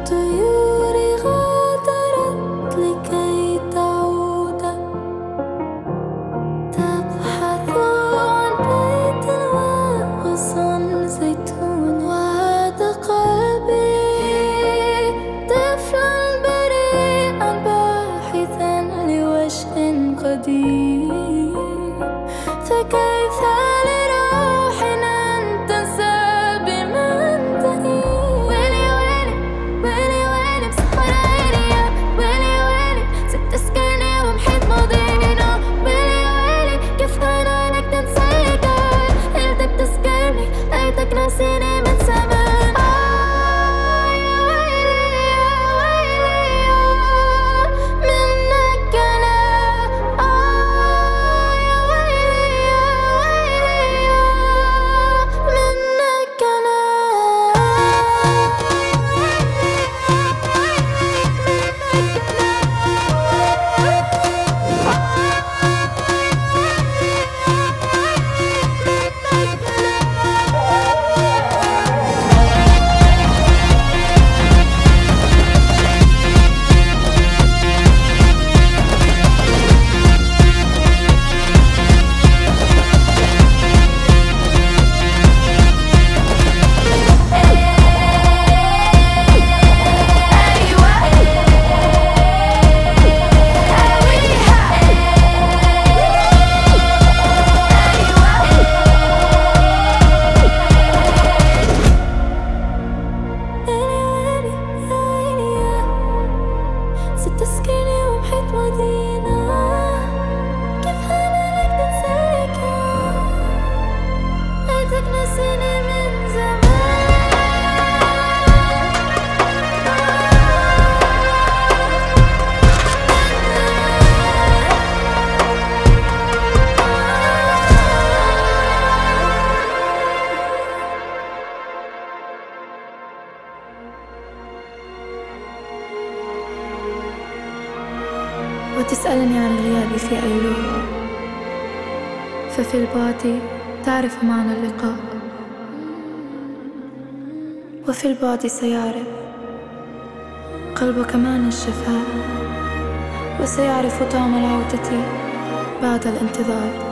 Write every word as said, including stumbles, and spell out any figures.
طيور غادرت لكي تعود، تبحث عن بيت وغصن زيتون. وعاد قلبي طفلا بريئا باحثا لوجه قديم، فكيف لروحنا أن تنسى بمنتهي. ويلي ويلي ويلي ويلي مسحر عيني، ويلي ويلي سبت سكني ومحيط ماضينا. ويلي ويلي كيف هنالك تنسيك، قلتك تسكرني لقيتك ناسيني من زمان. آه يا ويلي يا ويلي يا منك أنا. آه يا ويلي يا ويلي يا منك أنا. سبت سكني ومحيط ماضينا، كيف هنالك تنساك، لقيتك ناسيني من زمان. وتسألني عن الغياب في أيلول، ففي البعد تعرف معنى اللقاء، وفي البعد سيعرف قلبك معنى الجفاء، وسيعرف طعم العودة بعد الانتظار.